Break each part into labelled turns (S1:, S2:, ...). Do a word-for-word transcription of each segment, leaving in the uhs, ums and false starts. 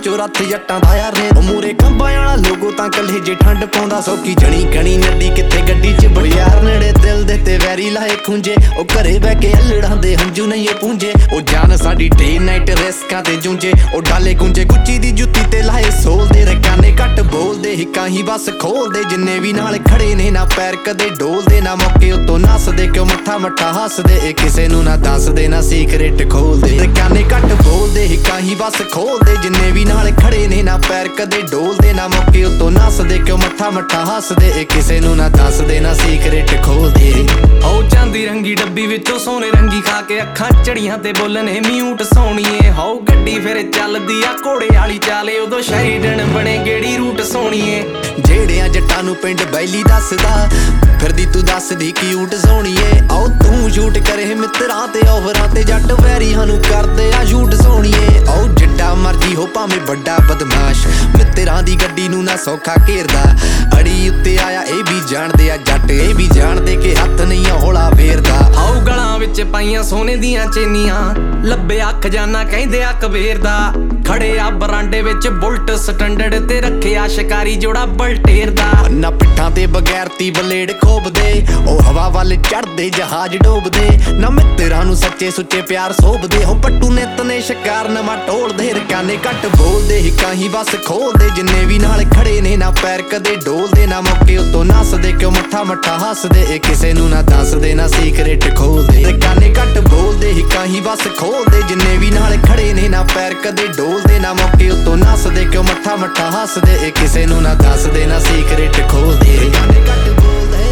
S1: चो रथ जट्टां दा यार ने मूरे कंबां वाला लोगो तां कल्हे जे ठंड पाउंदा सौखी जणी घणी नड्डी किथे गड्डी च यार नेड़े दिल दे ते वैरी लाए खुंजे ओ घरे बह के अल्लड़ां दे हंजू नहीं पूंजे ओ जान साडी डे नाइट रिस्कां ते जूंजे ओ डाले गुंजे गुच्ची दी जुत्ती ते लाए सोल दे रकाने घट बोलदे हिक्कां ही बस खोलदे जिन्ने भी नाल खड़े ने ना पैर कदे डोलदे ना मौके उत्तों नसदे क्यों मट्ठा मट्ठा हसदे ए किसे नू ना दसदे ना सीक्रेट खोलदे रकाने घट बोलदे हिक्कां ही बस खोलदे जिन्ने भी नाल खड़े ने ना पैर कदे डोलदे ना मौके उत्तों नसदे क्यों मट्ठा मट्ठा हसदे ए किसे नू ना दसदे ना सीक्रेट खोलदे ओ चांदी रंगी डब्बी विचों सोने रंगी खा के अखां चड़ियां ते बोलने म्यूट सोहणीए हो गड्डी फिर चलदी आ घोड़े वाली चाले उदों शहीदन बने गेड़ी रूट सोहणीए जेड़ियां जट्टां नू पिंड बैली दसदा फिरदी तू दसदी क्यूट सोहणीए आओ तू शूट करे मित्रां ते ओवरां ते जट वैरी हानू करदे आ शूट सोहणीए आओ जिड्डा मर्जी हो भावें बड्डा बदमाश मित्रां दी गड्डी नू ना सौखा घेरदा अड़ी उत्ते आया ए भी जाणदे आ जट ए भी जाणदे कि हत्थ नहीं हौला फेरदा आओ गलां विच पाईयां सोने दियां चेनियां लब्बे आ खजाना कहंदे आ कबीर दा खड़े आ बरांडे विच बुलट स्टैंडर्ड ते रखे आ शिकारी जोड़ा बलटेर दा ना पिट्ठां ते बगैरती बलेड खोबदे ओ हवा वल चढ़दे जहाज डोबदे ना मित्रां नू सच्चे सुच्चे प्यार सोभदे हो पट्टू नित ने शिकार नवां टोलदे रकाने घट बोलदे हिक्कां ही बस खोलदे जिन्ने भी नाल खड़े ने ना पैर कदे डोलदे ना मौके उत्तों नसदे क्यों मट्ठा मट्ठा हसदे ए किसे नू ना दसदे ना सीक्रेट खोलदे रकाने घट बोलदे हिक्कां ही बस खोलदे जिन्ने भी नाल खड़े ने ना पैर कदे डोलदे ना मौके उत्तों नसदे क्यों मट्ठा मट्ठा हसदे ए किसे नू ना दसदे ना सीक्रेट खोलदे रकाने घट बोलदे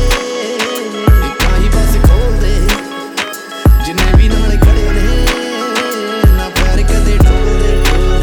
S1: हिक्कां ही बस खोलदे जिन्ने भी नाल खड़े ने ना पैर कदे डोलदे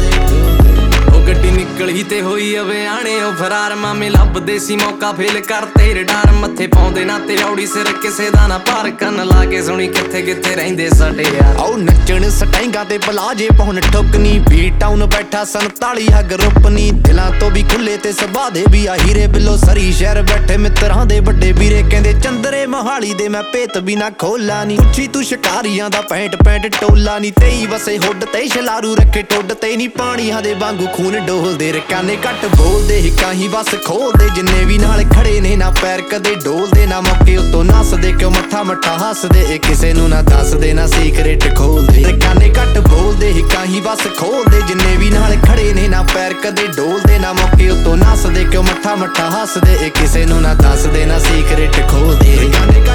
S1: डोलदे ओ गड्डी निकल ही ते होई अवे आने ओ फरार मामे लभदे सी मौका फेल कर तेरे डर मत्थे पाउंदे ना ते औड़ी सिर किसे दा ना पार कन ला के सुनी किथे किथे रहिंदे साडे यार आओ नच्चण सटैंगा ते पलाजे पहुन ठोकनी बी टाउन बैठा संताली हग रुपनी दिलां तो भी खुले ते सुभा दे भी आ हीरे बिलो सरी शहर बैठे मित्रां दे बड़े वीरे कहंदे चंदरे मोहाली दे मैं भेत भी ना खोला नी पुछी तू शिकारियां दा पैंट पैंट टोला नी तेई वसे हुड ते छलारू रखे टुड ते नी पाणियां दे वांगू खून डोलदे रकाने घट बोलदे हिक्कां ही बस खोलदे जिन्ने भी नाल खड़े ने ना पैर कदे डोलदे ना मौके उत्तों नसदे क्यों मट्ठा मट्ठा हसदे ए किसे नू ना दसदे ना सीक्रेट खोलदे रकाने घट बोलदे हिक्कां ही बस खोलदे जिन्ने भी नाल खड़े ने ना पैर कदे डोलदे ना मौके उत्तों नसदे क्यों मट्ठा मट्ठा हसदे ए किसे नू ना दसदे ना सीक्रेट खोलदे।